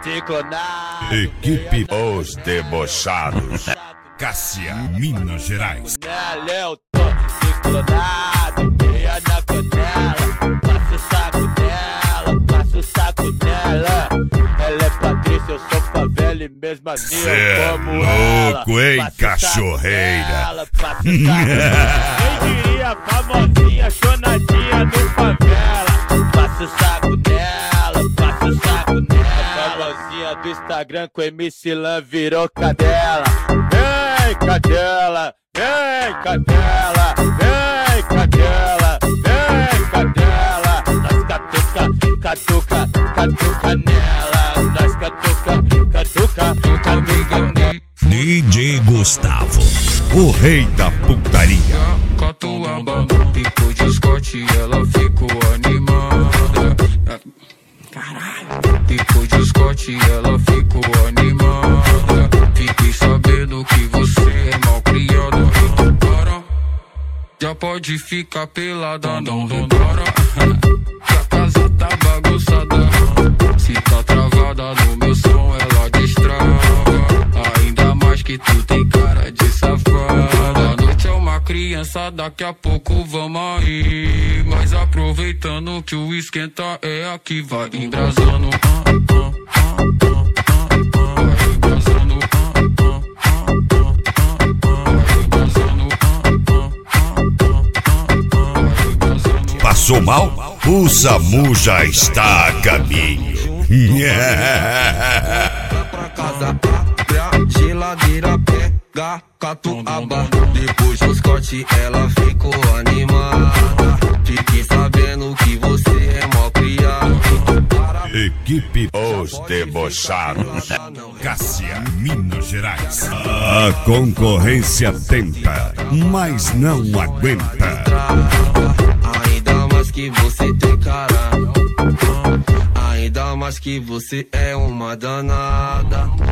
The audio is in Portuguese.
Ciclonado. Equipe Os Debochados. Cássia, Minas Gerais. Eu tô ciclonado, meia na canela. Passa o saco dela, passa o saco dela. Ela é Patrícia, eu sou favela e mesmo assim eu como louco, ela. hein, cachorreira? Passa o saco. Quem diria, famosinha, chonadinha no favela. Passa o saco dela, passa o saco dela. A famosinha do Instagram com MC Lan virou cadela. Vem, cadela, vem, cadela, vem, cadela, vem, cadela. Nós catuca, catuca nela. Nós catuca nela. DJ Gustavo, o rei da putaria. Catuaba, pico de Scott, ela ficou animada. Caralho. Pico de Scott, ela ficou animada. Fiquei sabendo que você é mal criada. Então para, já pode ficar pelada, não repara. Que a casa tá bagunçada. Se tá travada no meu som, ela destrava. Ainda mais que tu tem cara de safada. A noite é uma criança, daqui a pouco vamos aí. Mas aproveitando que o esquenta é aqui, vai embrasando. Passou mal? O SAMU já está a caminho. Vai pra casa, abre a geladeira, pega catuaba. Depois dos cortes ela ficou animada. Fiquei sabendo que você é mó criado. Equipe Os Debochados. Cássia, Minas Gerais. A concorrência tenta, mas não aguenta. Ainda mais que você tem cara. Ainda mais que você é uma danada.